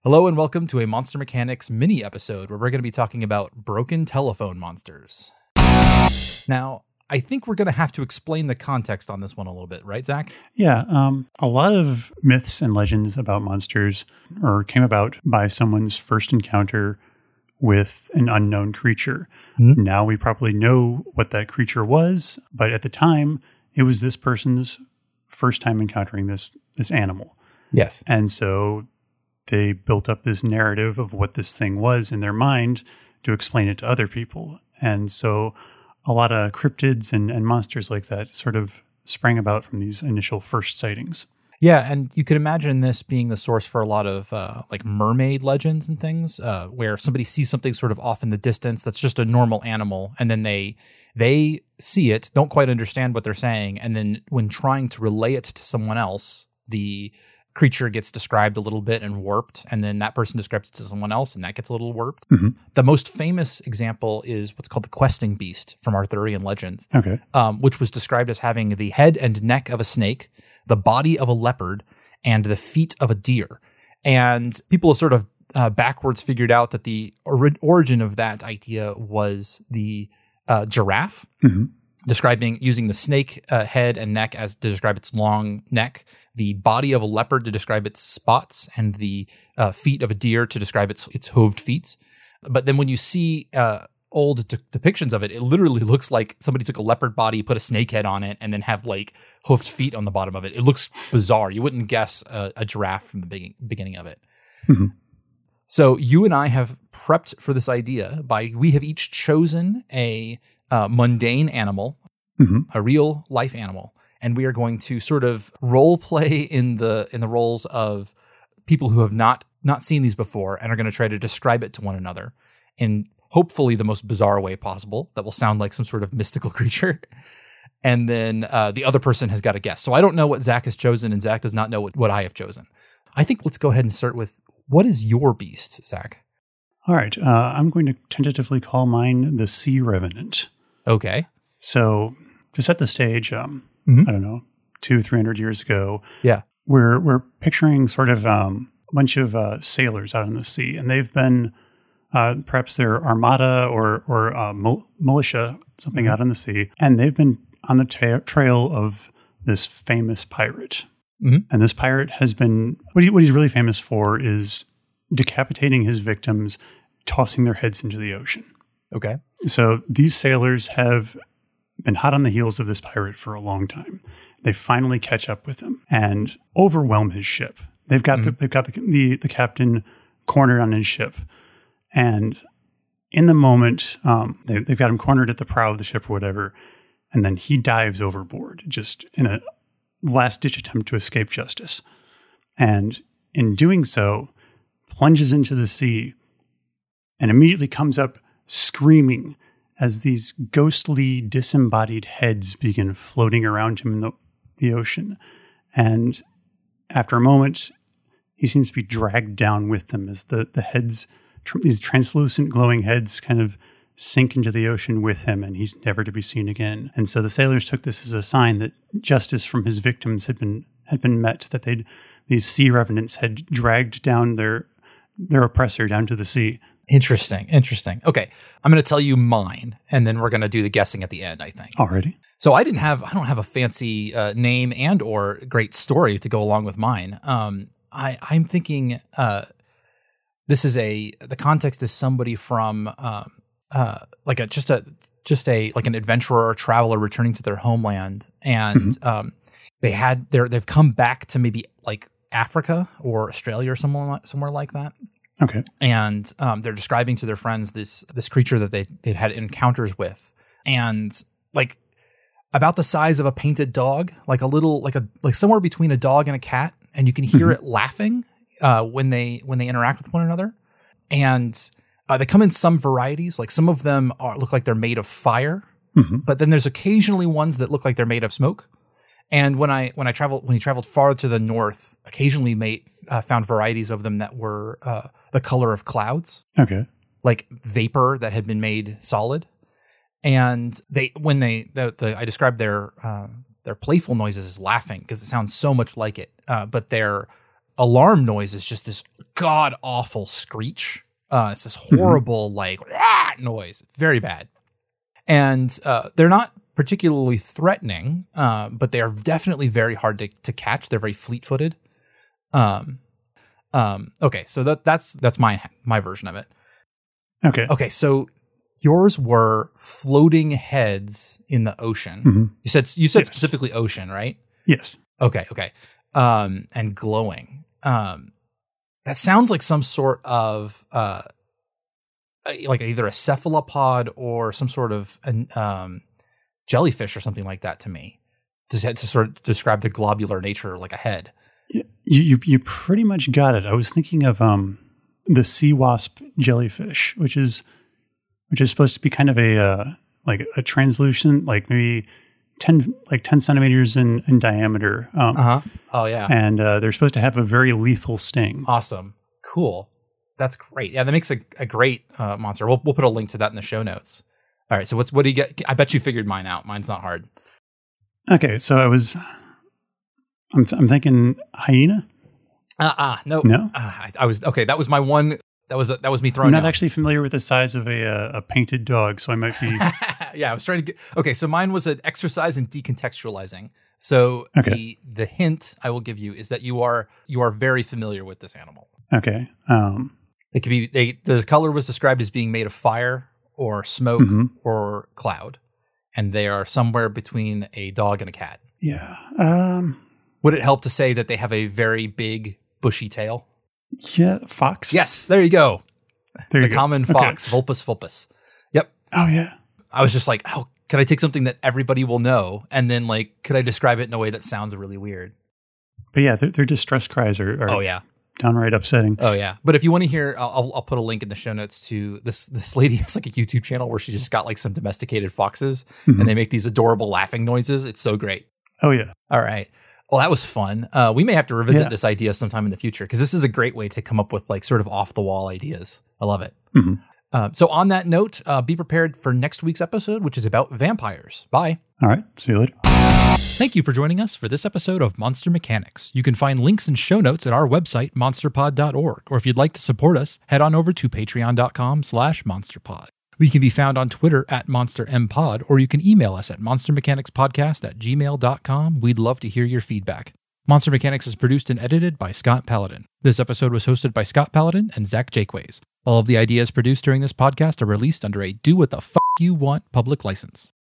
Hello and welcome to a Monster Mechanics mini episode where we're going to be talking about broken telephone monsters. Now, I think we're going to have to explain the context on this one a little bit, right, Zach? Yeah, a lot of myths and legends about monsters came about by someone's first encounter with an unknown creature. Mm-hmm. Now we probably know what that creature was, but at the time, it was this person's first time encountering this animal. Yes. And so they built up this narrative of what this thing was in their mind to explain it to other people. And so a lot of cryptids and monsters like that sort of sprang about from these initial first sightings. Yeah, and you could imagine this being the source for a lot of like mermaid legends and things, where somebody sees something sort of off in the distance that's just a normal animal, and then they see it, don't quite understand what they're saying, and then when trying to relay it to someone else, the creature gets described a little bit and warped, and then that person describes it to someone else, and that gets a little warped. Mm-hmm. The most famous example is what's called the questing beast from Arthurian legends, which was described as having the head and neck of a snake, the body of a leopard, and the feet of a deer. And people have sort of backwards figured out that the origin of that idea was the giraffe, using the snake head and neck as to describe its long neck, the body of a leopard to describe its spots, and the feet of a deer to describe its hooved feet. But then when you see old depictions of it, it literally looks like somebody took a leopard body, put a snake head on it, and then have like hoofed feet on the bottom of it. It looks bizarre. You wouldn't guess a giraffe from the beginning of it. Mm-hmm. So you and I have prepped for this idea we have each chosen a mundane animal, a real life animal. And we are going to sort of role play in the roles of people who have not seen these before and are going to try to describe it to one another in hopefully the most bizarre way possible that will sound like some sort of mystical creature. And then the other person has got to guess. So I don't know what Zach has chosen, and Zach does not know what I have chosen. I think let's go ahead and start with, what is your beast, Zach? All right. I'm going to tentatively call mine the Sea Revenant. Okay. So to set the stage, I don't know, 200-300 years ago. Yeah. We're picturing sort of a bunch of sailors out in the sea, and they've been perhaps they're armada or militia, something out in the sea, and they've been on the trail of this famous pirate. Mm-hmm. And this pirate has been, what he's really famous for is decapitating his victims, tossing their heads into the ocean. Okay. So these sailors have been hot on the heels of this pirate for a long time. They finally catch up with him and overwhelm his ship. They've got the captain cornered on his ship, and in the moment, they've got him cornered at the prow of the ship or whatever, and then he dives overboard just in a last-ditch attempt to escape justice, and in doing so, plunges into the sea and immediately comes up screaming as these ghostly, disembodied heads begin floating around him in the ocean. And after a moment, he seems to be dragged down with them as the heads, these translucent glowing heads kind of sink into the ocean with him, and he's never to be seen again. And so the sailors took this as a sign that justice from his victims had been met, that these sea revenants had dragged down their oppressor down to the sea. Interesting. Okay, I'm going to tell you mine, and then we're going to do the guessing at the end, I think. Alrighty. So I don't have a fancy name and or great story to go along with mine. I'm thinking the context is somebody from like an adventurer or traveler returning to their homeland, and they've come back to maybe like Africa or Australia or somewhere like that. Okay. And they're describing to their friends this creature that they'd had encounters with, and like about the size of a painted dog, like somewhere between a dog and a cat, and you can hear it laughing when they interact with one another. And they come in some varieties, like some of them look like they're made of fire, but then there's occasionally ones that look like they're made of smoke. And when he traveled farther to the north, occasionally found varieties of them that were the color of clouds. Okay. Like vapor that had been made solid. And I described their playful noises as laughing because it sounds so much like it. But they're alarm noise is just this god awful screech. It's this horrible noise, very bad, and they're not particularly threatening, but they are definitely very hard to catch. They're very fleet-footed. Okay, so that's my version of it. Okay, so yours were floating heads in the ocean. Mm-hmm. You said Yes. specifically ocean, right? Yes. Okay. And glowing. That sounds like some sort of like either a cephalopod or some sort of jellyfish or something like that to me. To sort of describe the globular nature, like a head. You pretty much got it. I was thinking of the sea wasp jellyfish, which is supposed to be kind of a translucent, like maybe 10 centimeters in diameter. Oh yeah. And they're supposed to have a very lethal sting. Awesome. Cool. That's great. Yeah, that makes a great monster. We'll put a link to that in the show notes. All right. So what do you get? I bet you figured mine out. Mine's not hard. Okay, so I'm thinking hyena. No. I was okay. That was my one. That was me throwing. I'm not out. actually familiar with the size of a painted dog, so I might be. Yeah, I was trying to get. Okay, so mine was an exercise in decontextualizing. So Okay. the hint I will give you is that you are very familiar with this animal. Okay. It could be the color was described as being made of fire or smoke or cloud, and they are somewhere between a dog and a cat. Yeah. Would it help to say that they have a very big bushy tail? Yeah. Fox. Yes, there you go. There you The go. common Okay. fox, Vulpes vulpes. Yep. Oh yeah. I was just like, oh, could I take something that everybody will know, and then could I describe it in a way that sounds really weird? But yeah, their distress cries are Oh yeah. downright upsetting. Oh yeah. But if you want to hear, I'll put a link in the show notes to this lady has like a YouTube channel where she just got like some domesticated foxes and they make these adorable laughing noises. It's so great. Oh yeah. All right. Well, that was fun. We may have to revisit Yeah. this idea sometime in the future because this is a great way to come up with like sort of off the wall ideas. I love it. So on that note, be prepared for next week's episode, which is about vampires. Bye. All right. See you later. Thank you for joining us for this episode of Monster Mechanics. You can find links and show notes at our website, monsterpod.org, or if you'd like to support us, head on over to patreon.com/monsterpod. We can be found on Twitter at monstermpod, or you can email us at monstermechanicspodcast@gmail.com. We'd love to hear your feedback. Monster Mechanics is produced and edited by Scott Paladin. This episode was hosted by Scott Paladin and Zach Jakeways. All of the ideas produced during this podcast are released under a do what the fuck you want public license.